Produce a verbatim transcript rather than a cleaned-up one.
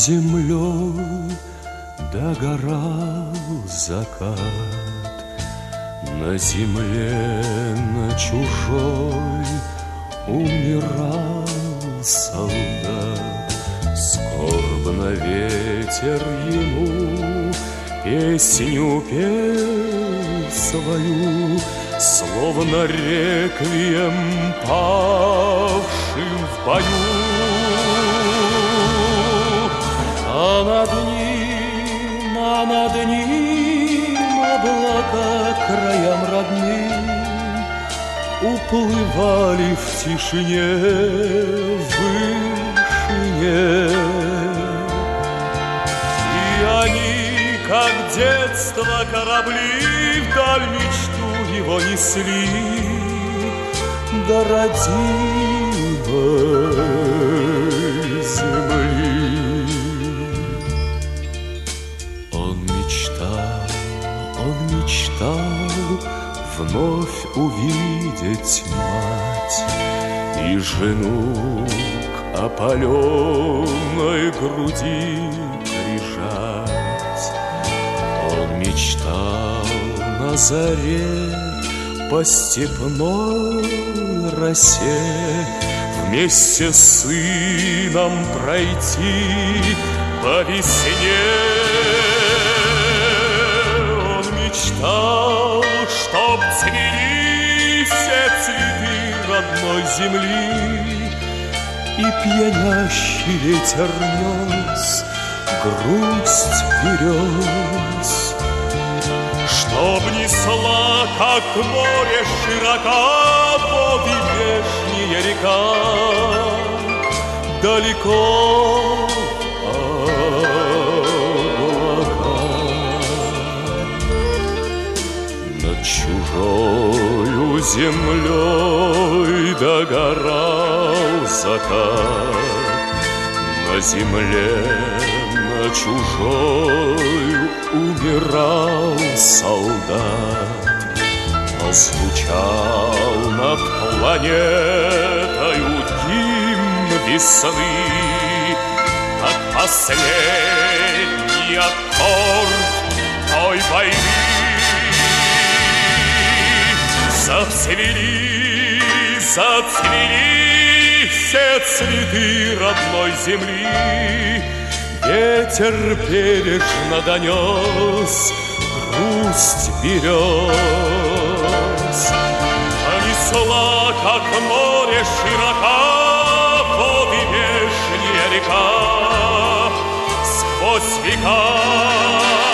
землей догорал закат. На земле, на чужой умирал солдат. Скорбно ветер ему песню пел свою, словно реквием павшим в бою. А над ним, а над ним облака к краям родным уплывали в тишине, в вышине. И они, как детство корабли, вдаль мечту его несли до родимой земли. Он мечтал, он мечтал вновь увидеть мать и жену к опаленной груди прижать. Он мечтал на заре по степной росе вместе с сыном пройти по весне. Он мечтал, чтоб цвели все цветы родной земли, и пьянящий ветер нес грусть берез. Чтоб несла, как море широка, воды вешняя река, далеко чужою землей догорал закат. На земле, на чужой умирал солдат. Но звучал над планетою гимн весны, как последний аккорд той войны. Зацвели, зацвели все цветы родной земли. Ветер бережно донес грусть берез. Понесла, как море широка, воды вешняя река сквозь века.